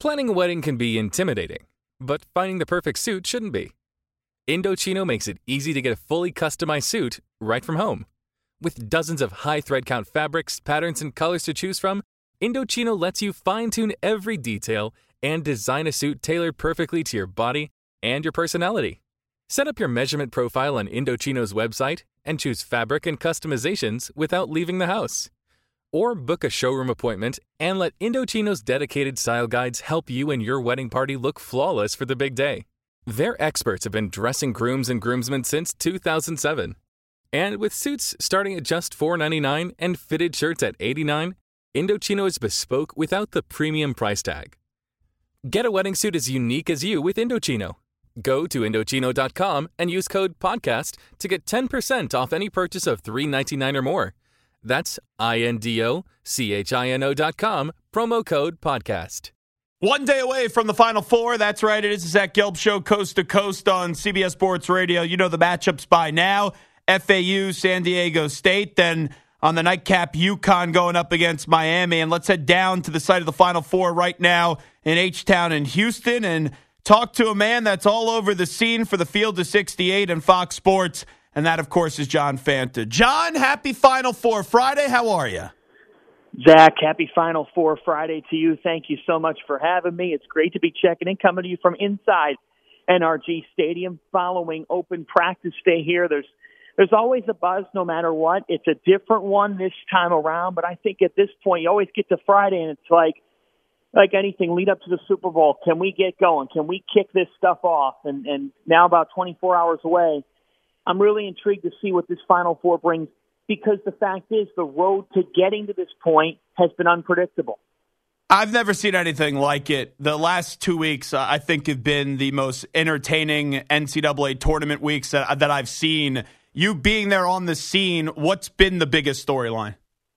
Planning a wedding can be intimidating, but finding the perfect suit shouldn't be. Indochino makes it easy to get a fully customized suit right from home. With dozens of high thread count fabrics, patterns, and colors to choose from, Indochino lets you fine-tune every detail and design a suit tailored perfectly to your body and your personality. Set up your measurement profile on Indochino's website and choose fabric and customizations without leaving the house. Or book a showroom appointment and let Indochino's dedicated style guides help you and your wedding party look flawless for the big day. Their experts have been dressing grooms and groomsmen since 2007. And with suits starting at just $4.99 and fitted shirts at $89, Indochino is bespoke without the premium price tag. Get a wedding suit as unique as you with Indochino. Go to Indochino.com and use code PODCAST to get 10% off any purchase of $3.99 or more. That's INDOCHINO.com, promo code PODCAST. 1 day away from the Final Four. That's right. It is the Zach Gelb Show, coast to coast on CBS Sports Radio. You know the matchups by now. FAU, San Diego State. Then on the nightcap, UConn going up against Miami. And let's head down to the site of the Final Four right now in H-Town in Houston and talk to a man that's all over the scene for the Field of 68 and Fox Sports. And that, of course, is John Fanta. John, happy Final Four Friday. How are you? Zach, happy Final Four Friday to you. Thank you so much for having me. It's great to be checking in, coming to you from inside NRG Stadium following open practice day here. There's always a buzz no matter what. It's a different one this time around, but I think at this point you always get to Friday and it's like anything, lead up to the Super Bowl. Can we get going? Can we kick this stuff off? And now about 24 hours away, I'm really intrigued to see what this Final Four brings because the fact is the road to getting to this point has been unpredictable. I've never seen anything like it. The last 2 weeks, I think, have been the most entertaining NCAA tournament weeks that I've seen. You being there on the scene, what's been the biggest storyline?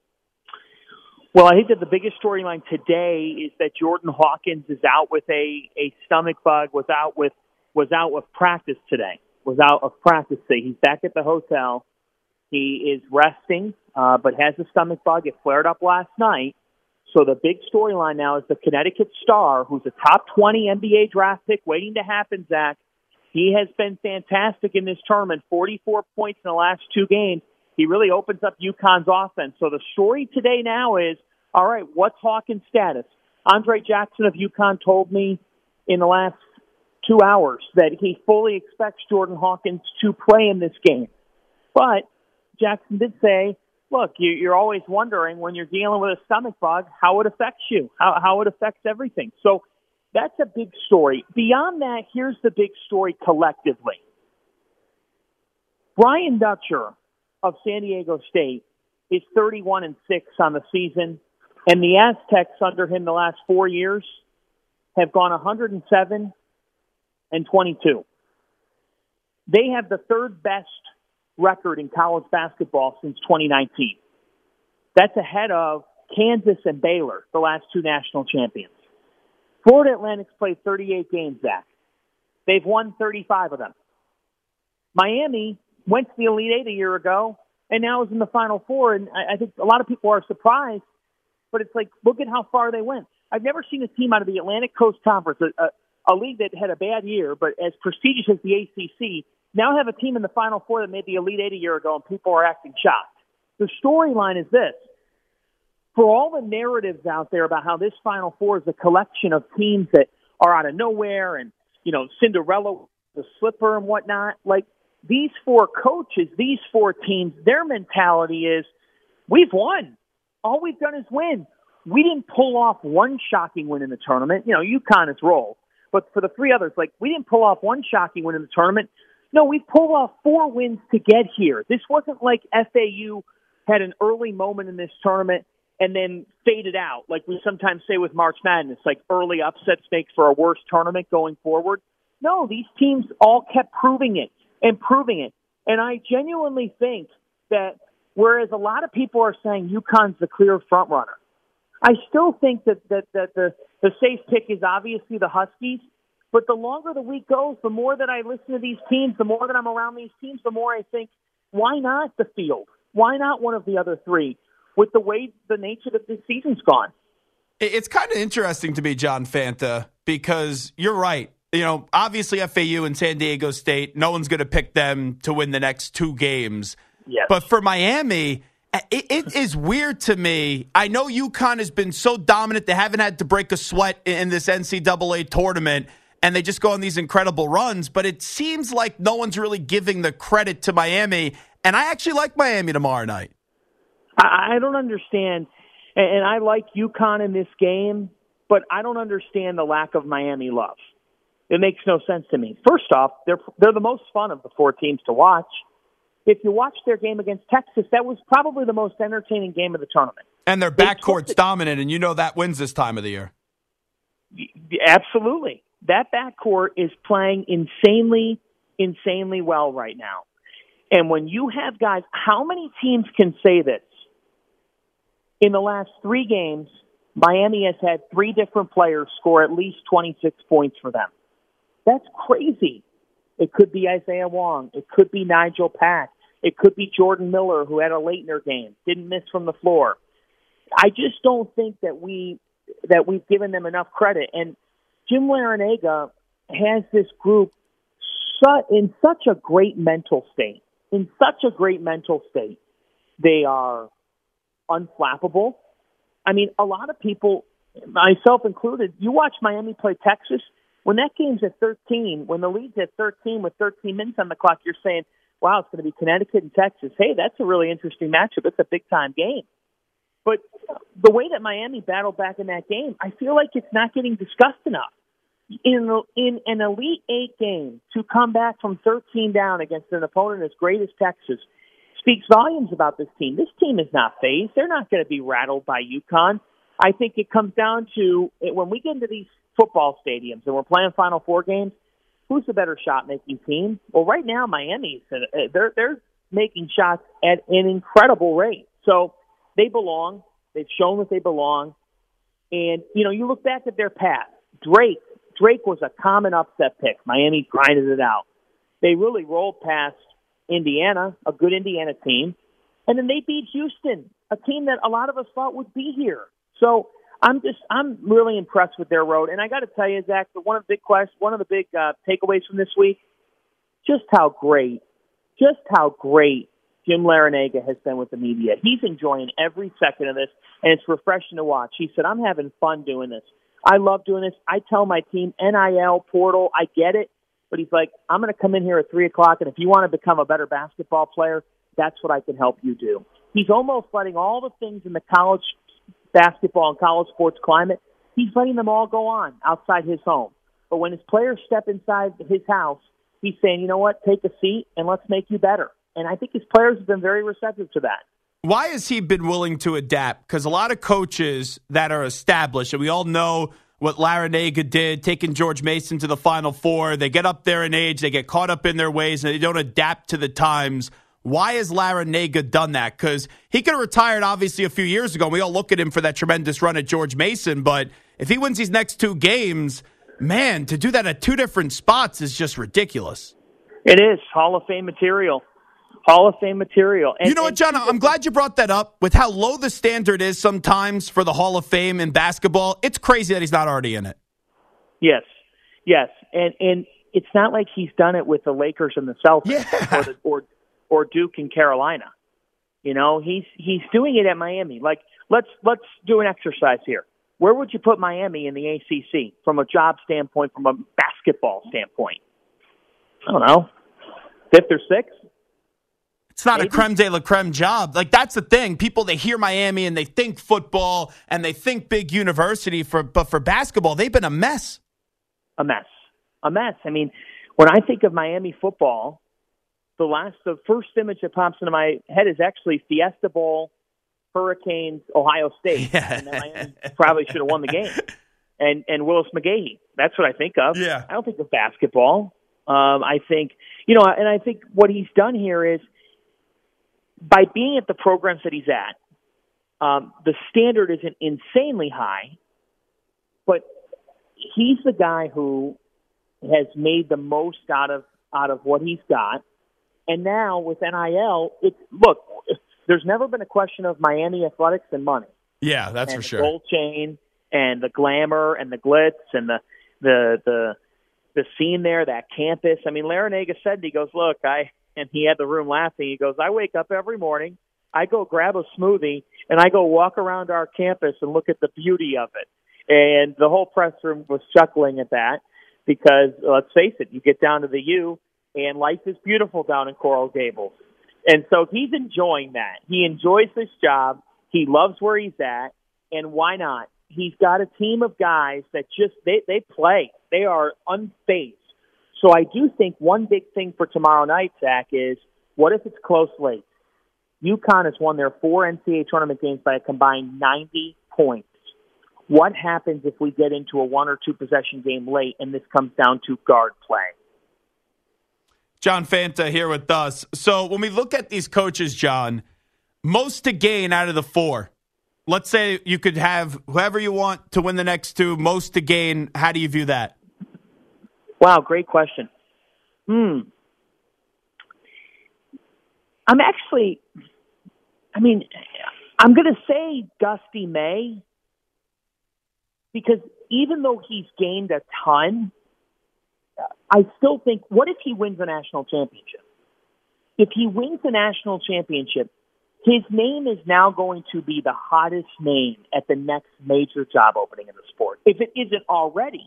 Well, I think that the biggest storyline today is that Jordan Hawkins is out with a stomach bug, was out of practice today. He's back at the hotel. He is resting, but has a stomach bug. It flared up last night. So the big storyline now is the Connecticut Star, who's a top 20 NBA draft pick waiting to happen, Zach. He has been fantastic in this tournament, 44 points in the last 2 games. He really opens up UConn's offense. So the story today now is, all right, what's Hawkins' status? Andre Jackson of UConn told me in the last 2 hours that he fully expects Jordan Hawkins to play in this game. But Jackson did say, look, you're always wondering when you're dealing with a stomach bug how it affects you, how it affects everything. So that's a big story. Beyond that, here's the big story collectively. Brian Dutcher of San Diego State is 31-6 on the season, and the Aztecs under him the last 4 years have gone 107-22. They have the third best record in college basketball since 2019. That's ahead of Kansas and Baylor, the last 2 national champions. Florida Atlantic's played 38 games, Zach. They've won 35 of them. Miami went to the Elite Eight a year ago and now is in the Final Four, and I think a lot of people are surprised, but it's like, look at how far they went. I've never seen a team out of the Atlantic Coast Conference, a league that had a bad year, but as prestigious as the ACC, now have a team in the Final Four that made the Elite Eight a year ago, and people are acting shocked. The storyline is this. For all the narratives out there about how this Final Four is a collection of teams that are out of nowhere and, Cinderella, the slipper and whatnot, like these 4 coaches, these 4 teams, their mentality is, we've won. All we've done is win. We didn't pull off one shocking win in the tournament. UConn has rolled. But for the 3 others, we didn't pull off one shocking win in the tournament. No, we pulled off 4 wins to get here. This wasn't like FAU had an early moment in this tournament and then faded out, like we sometimes say with March Madness, like early upsets make for a worse tournament going forward. No, these teams all kept proving it. And I genuinely think that whereas a lot of people are saying UConn's the clear front runner, I still think that the safe pick is obviously the Huskies. But the longer the week goes, the more that I listen to these teams, the more that I'm around these teams, the more I think, why not the Field? Why not one of the other 3 with the way the nature of this season's gone? It's kind of interesting to me, John Fanta, because you're right. Obviously FAU and San Diego State, no one's going to pick them to win the next 2 games. Yes. But for Miami, it is weird to me. I know UConn has been so dominant. They haven't had to break a sweat in this NCAA tournament, and they just go on these incredible runs. But it seems like no one's really giving the credit to Miami, and I actually like Miami tomorrow night. I don't understand, and I like UConn in this game, but I don't understand the lack of Miami love. It makes no sense to me. First off, they're the most fun of the 4 teams to watch. If you watch their game against Texas, that was probably the most entertaining game of the tournament. And their backcourt's dominant, and that wins this time of the year. Absolutely. That backcourt is playing insanely well right now. And when you have guys, how many teams can say this? In the last 3 games, Miami has had 3 different players score at least 26 points for them. That's crazy. It could be Isaiah Wong. It could be Nigel Pack. It could be Jordan Miller, who had a Leitner game, didn't miss from the floor. I just don't think that we've given them enough credit. And Jim Larrañaga has this group in such a great mental state. They are unflappable. I mean, a lot of people, myself included, you watch Miami play Texas. When that game's at 13, when the lead's at 13 with 13 minutes on the clock, you're saying, wow, it's going to be Connecticut and Texas. Hey, that's a really interesting matchup. It's a big-time game. But the way that Miami battled back in that game, I feel like it's not getting discussed enough. In an Elite 8 game, to come back from 13 down against an opponent as great as Texas speaks volumes about this team. This team is not phased. They're not going to be rattled by UConn. I think it comes down to, when we get into these football stadiums and we're playing Final Four games, who's the better shot-making team? Well, right now, Miami's, they're making shots at an incredible rate. So they belong. They've shown that they belong. And, you look back at their past. Drake was a common upset pick. Miami grinded it out. They really rolled past Indiana, a good Indiana team. And then they beat Houston, a team that a lot of us thought would be here. So I'm really impressed with their road. And I got to tell you, Zach, one of the big takeaways from this week, just how great Jim Larrañaga has been with the media. He's enjoying every second of this, and it's refreshing to watch. He said, I'm having fun doing this. I love doing this. I tell my team, NIL, portal, I get it. But he's like, I'm going to come in here at 3 o'clock, and if you want to become a better basketball player, that's what I can help you do. He's almost letting all the things in the college basketball and college sports climate, he's letting them all go on outside his home. But when his players step inside his house, he's saying, you know what, take a seat and let's make you better. And I think his players have been very receptive to that. Why has he been willing to adapt? Because a lot of coaches that are established, and we all know what Larrañaga did, taking George Mason to the Final Four, they get up there in age, they get caught up in their ways, and they don't adapt to the times. Why has Larrañaga done that? Because he could have retired, obviously, a few years ago. We all look at him for that tremendous run at George Mason. But if he wins these next 2 games, man, to do that at 2 different spots is just ridiculous. It is. Hall of Fame material. And, you know what, John? I'm glad you brought that up. With how low the standard is sometimes for the Hall of Fame in basketball, it's crazy that he's not already in it. Yes. And it's not like he's done it with the Lakers and the Celtics or Duke and Carolina. He's doing it at Miami. Like, let's do an exercise here. Where would you put Miami in the ACC from a job standpoint, from a basketball standpoint? I don't know, 5th or 6th? It's not a creme de la creme job. Like, that's the thing. People, they hear Miami and they think football and they think big university, but for basketball, they've been a mess. A mess. I mean, when I think of Miami football, the first image that pops into my head is actually Fiesta Bowl, Hurricanes, Ohio State. Yeah. And then Miami probably should have won the game. And Willis McGahee. That's what I think of. Yeah. I don't think of basketball. I think what he's done here is, by being at the programs that he's at, the standard isn't insanely high, but he's the guy who has made the most out of what he's got. And now with NIL, there's never been a question of Miami athletics and money. Yeah, that's and for sure. Gold chain and the glamour and the glitz and the scene there, that campus. I mean, Larrañaga said, he goes, look, and he had the room laughing. He goes, I wake up every morning, I go grab a smoothie, and I go walk around our campus and look at the beauty of it. And the whole press room was chuckling at that because, let's face it, you get down to the U, and life is beautiful down in Coral Gables. And so he's enjoying that. He enjoys this job. He loves where he's at. And why not? He's got a team of guys that just, they play. They are unfazed. So I do think one big thing for tomorrow night, Zach, is what if it's close late? UConn has won their 4 NCAA tournament games by a combined 90 points. What happens if we get into a 1 or 2 possession game late and this comes down to guard play? John Fanta here with us. So when we look at these coaches, John, most to gain out of the 4. Let's say you could have whoever you want to win the next 2, most to gain. How do you view that? Wow, great question. I'm going to say Dusty May because even though he's gained a ton, I still think, what if he wins a national championship? If he wins a national championship, his name is now going to be the hottest name at the next major job opening in the sport. If it isn't already.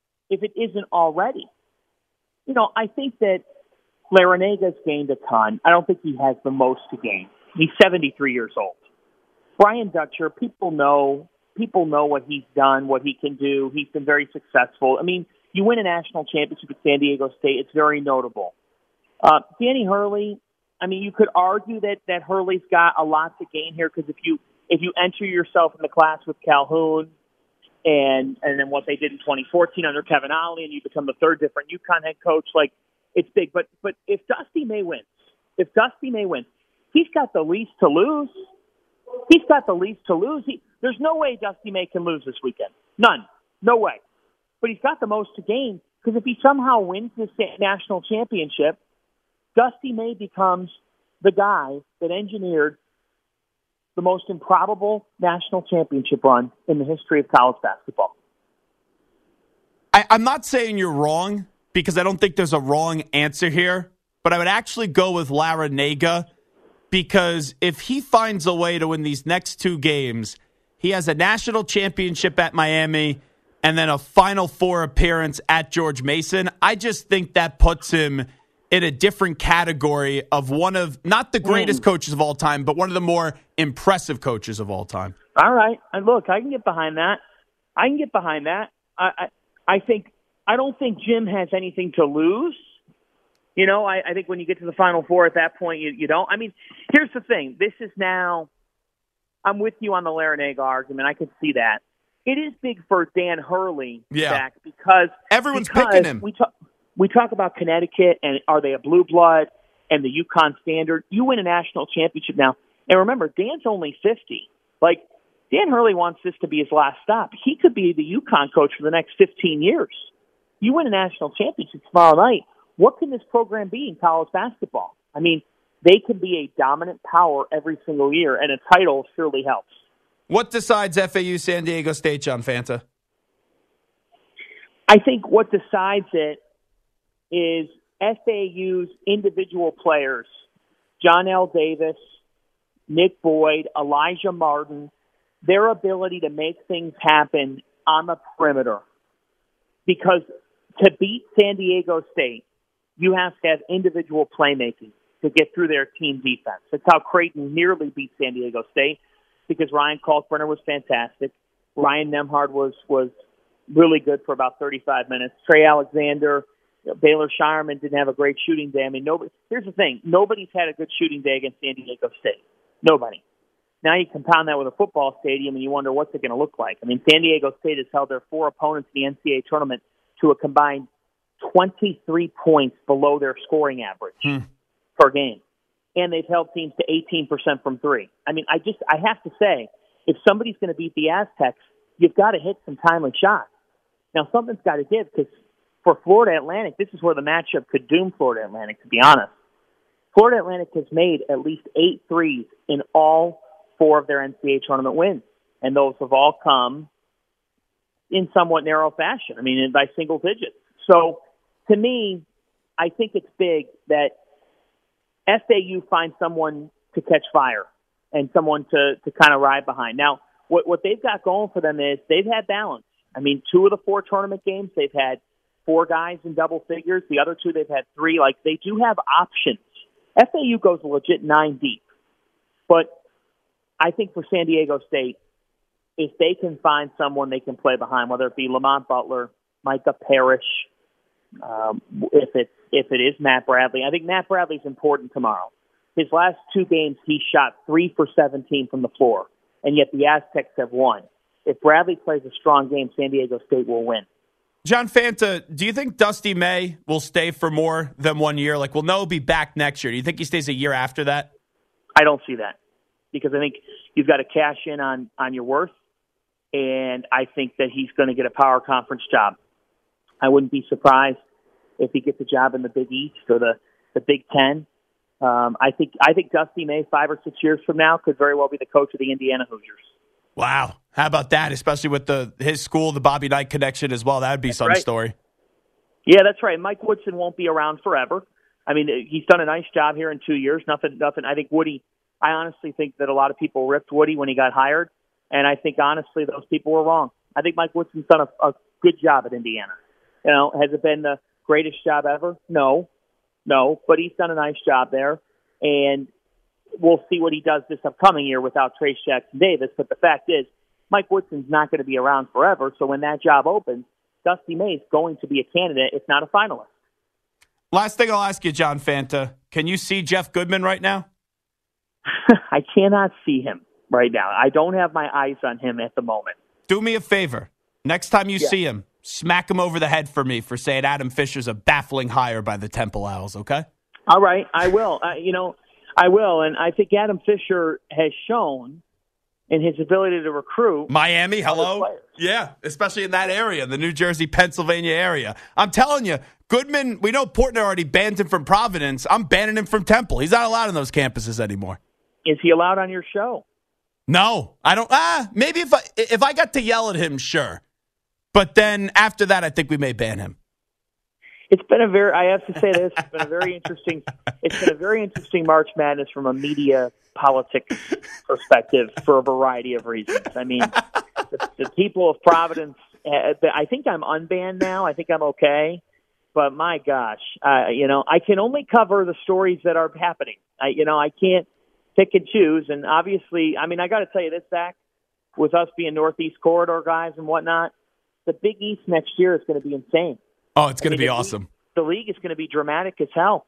I think that Larrañaga's gained a ton. I don't think he has the most to gain. He's 73 years old. Brian Dutcher, people know what he's done, what he can do. He's been very successful. I mean, you win a national championship at San Diego State, it's very notable. Danny Hurley, I mean, you could argue that Hurley's got a lot to gain here because if you enter yourself in the class with Calhoun and then what they did in 2014 under Kevin Ollie and you become the 3rd different UConn head coach, like it's big. But if Dusty May wins, he's got the least to lose. There's no way Dusty May can lose this weekend. None. No way. But he's got the most to gain because if he somehow wins this national championship, Dusty May becomes the guy that engineered the most improbable national championship run in the history of college basketball. I'm not saying you're wrong because I don't think there's a wrong answer here, but I would actually go with Larrañaga because if he finds a way to win these next 2 games, he has a national championship at Miami and then a Final Four appearance at George Mason. I just think that puts him in a different category of one of, not the greatest coaches of all time, but one of the more impressive coaches of all time. All right. And look, I can get behind that. I don't think Jim has anything to lose. I think when you get to the Final Four at that point, you don't. I mean, here's the thing. This is now, I'm with you on the Larrañaga argument. I can see that. It is big for Dan Hurley, Zach, because everyone's picking him. We talk about Connecticut and are they a blue blood and the UConn standard. You win a national championship now. And remember, Dan's only 50. Like, Dan Hurley wants this to be his last stop. He could be the UConn coach for the next 15 years. You win a national championship tomorrow night. What can this program be in college basketball? I mean, they could be a dominant power every single year, and a title surely helps. What decides FAU San Diego State, John Fanta? I think what decides it is FAU's individual players, John L. Davis, Nick Boyd, Elijah Martin, their ability to make things happen on the perimeter. Because to beat San Diego State, you have to have individual playmaking to get through their team defense. That's how Creighton nearly beat San Diego State, because Ryan Kalkbrenner was fantastic. Ryan Nembhard was really good for about 35 minutes. Trey Alexander, Baylor Shireman didn't have a great shooting day. I mean, here's the thing. Nobody's had a good shooting day against San Diego State. Nobody. Now you compound that with a football stadium, and you wonder what's it going to look like. I mean, San Diego State has held their 4 opponents in the NCAA tournament to a combined 23 points below their scoring average per game. And they've held teams to 18% from 3. I mean, I have to say, if somebody's going to beat the Aztecs, you've got to hit some timely shots. Now, something's got to give, because for Florida Atlantic, this is where the matchup could doom Florida Atlantic, to be honest. Florida Atlantic has made at least 8 threes in all 4 of their NCAA tournament wins, and those have all come in somewhat narrow fashion. I mean, by single digits. So to me, I think it's big that FAU finds someone to catch fire and someone to kind of ride behind. Now, what they've got going for them is they've had balance. I mean, 2 of the 4 tournament games, they've had 4 guys in double figures. The other 2, they've had 3. Like, they do have options. FAU goes legit 9 deep. But I think for San Diego State, if they can find someone they can play behind, whether it be Lamont Butler, Micah Parrish, if it is Matt Bradley. I think Matt Bradley's important tomorrow. His last 2 games, he shot 3 for 17 from the floor, and yet the Aztecs have won. If Bradley plays a strong game, San Diego State will win. John Fanta, do you think Dusty May will stay for more than 1 year? Like, will Noah be back next year? Do you think he stays a year after that? I don't see that, because I think you've got to cash in on your worth, and I think that he's going to get a power conference job. I wouldn't be surprised if he gets a job in the Big East or the Big Ten. I think Dusty May 5 or 6 years from now could very well be the coach of the Indiana Hoosiers. Wow. How about that, especially with his school, the Bobby Knight connection as well? That would be some story. Yeah, that's right. Mike Woodson won't be around forever. I mean, he's done a nice job here in 2 years. Nothing. I think Woody, I honestly think that a lot of people ripped Woody when he got hired, and I think, honestly, those people were wrong. I think Mike Woodson's done a good job at Indiana. You know, has it been the greatest job ever? No, but he's done a nice job there, and we'll see what he does this upcoming year without Trace Jackson-Davis. But the fact is, Mike Woodson's not going to be around forever, so when that job opens, Dusty May's going to be a candidate, if not a finalist. Last thing I'll ask you, John Fanta, can you see Jeff Goodman right now? I cannot see him right now. I don't have my eyes on him at the moment. Do me a favor. Next time you see him, smack him over the head for me for saying Adam Fisher's a baffling hire by the Temple Owls, okay? All right, I will. I will, and I think Adam Fisher has shown in his ability to recruit. Miami, hello? Yeah, especially in that area, the New Jersey, Pennsylvania area. I'm telling you, Goodman, we know Portner already banned him from Providence. I'm banning him from Temple. He's not allowed on those campuses anymore. Is he allowed on your show? No, I don't. Maybe if I got to yell at him, sure. But then after that, I think we may ban him. It's been I have to say this, it's been a very interesting March Madness from a media politics perspective for a variety of reasons. I mean, the people of Providence, I think I'm unbanned now. I think I'm okay. But my gosh, I can only cover the stories that are happening. I can't pick and choose. And obviously, I mean, I got to tell you this, Zach, with us being Northeast Corridor guys and whatnot, the Big East next year is going to be insane. Oh, it's going to be awesome. The league is going to be dramatic as hell.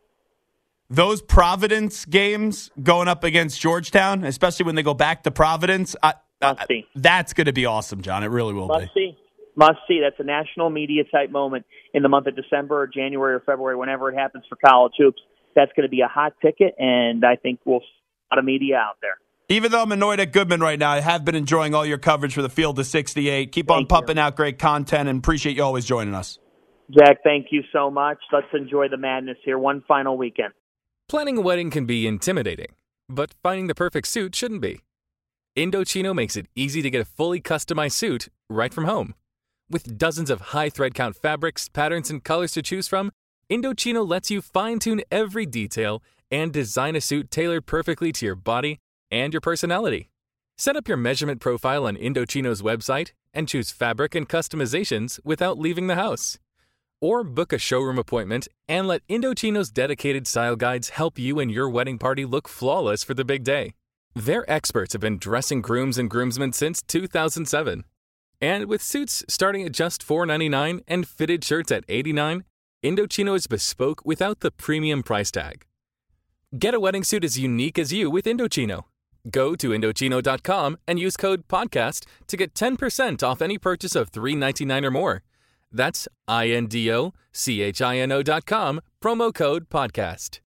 Those Providence games going up against Georgetown, especially when they go back to Providence, that's going to be awesome, John. It really will be. Must see. That's a national media type moment in the month of December or January or February, whenever it happens for college hoops. That's going to be a hot ticket, and I think we'll see a lot of media out there. Even though I'm annoyed at Goodman right now, I have been enjoying all your coverage for the Field of 68. Keep on pumping out great content, and appreciate you always joining us. Zach, thank you so much. Let's enjoy the madness here. One final weekend. Planning a wedding can be intimidating, but finding the perfect suit shouldn't be. Indochino makes it easy to get a fully customized suit right from home. With dozens of high thread count fabrics, patterns, and colors to choose from, Indochino lets you fine-tune every detail and design a suit tailored perfectly to your body and your personality. Set up your measurement profile on Indochino's website and choose fabric and customizations without leaving the house. Or book a showroom appointment and let Indochino's dedicated style guides help you and your wedding party look flawless for the big day. Their experts have been dressing grooms and groomsmen since 2007. And with suits starting at just $4.99 and fitted shirts at $89, Indochino is bespoke without the premium price tag. Get a wedding suit as unique as you with Indochino. Go to Indochino.com and use code PODCAST to get 10% off any purchase of $3.99 or more. That's INDOCHINO.com, promo code PODCAST.